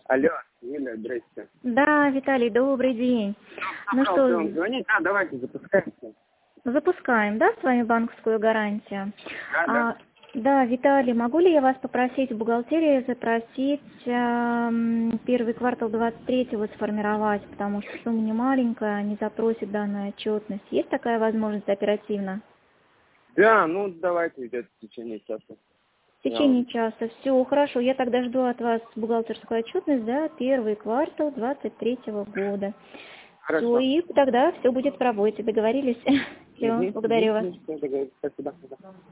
Алло, Юля, здрасте. Да, Виталий, добрый день. Ну Пожалуйста, вам что, звонить? Да, давайте, запускаемся. запускаем, да, с вами банковскую гарантию? Да. Да, Виталий, могу ли я вас попросить в бухгалтерии запросить первый квартал 23-го сформировать, потому что сумма не маленькая, они запросят данную отчетность. Есть такая возможность оперативно? Да, ну давайте идет в течение часа. В течение часа. Все, хорошо. Я тогда жду от вас бухгалтерскую отчетность за первый квартал 23-го года. Хорошо. Все, и тогда все будет в работе. Договорились? Все, благодарю вас. Спасибо.